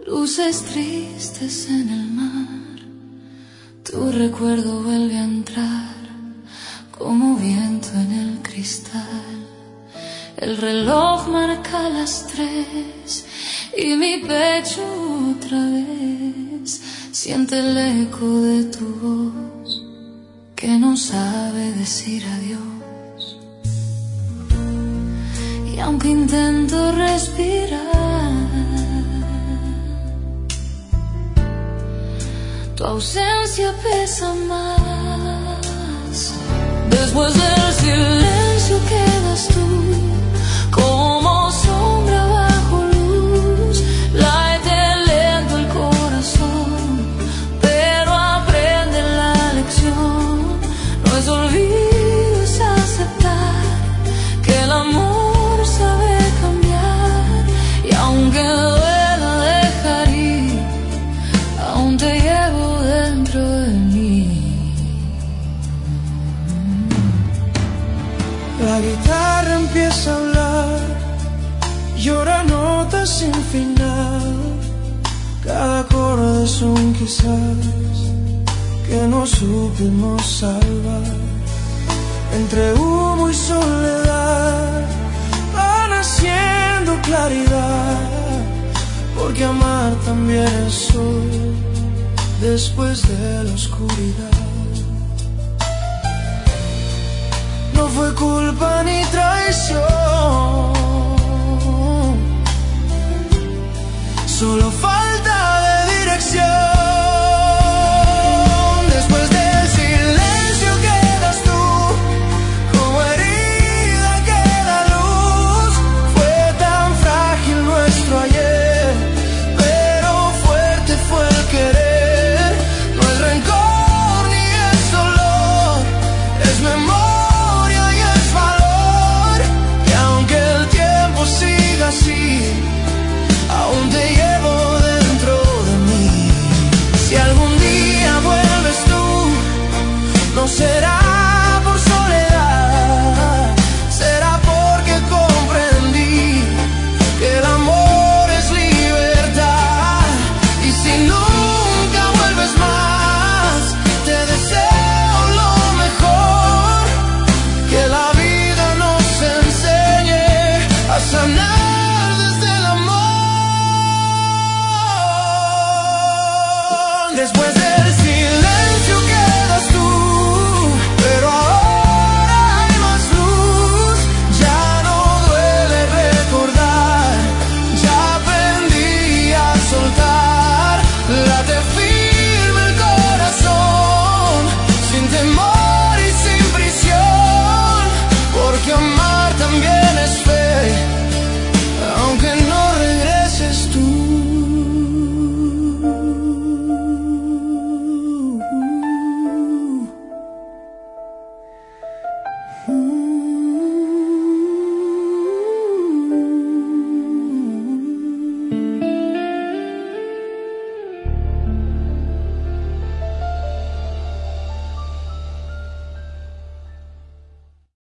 Luces tristes en el mar, tu recuerdo vuelve a entrar como viento en el cristal. El reloj marca las 3 y mi pecho otra vez siente el eco de tu voz que no sabe decir adiós. Y aunque intento respirar, tu ausencia pesa más. Después del silencio quedas tú, como sombra bajo luz. Late lento el corazón, pero aprende la lección. No es olvido, es aceptar que el amor sabe cambiar. Y aunque duela dejar ir, aún te llevo dentro de mí. La guitarra empieza a hablar, llora notas sin final. Cada acorde son quizás que no supimos salvar. Entre humo y soledad va naciendo claridad, porque amar también es sol después de la oscuridad. No fue culpa ni traición, solo falta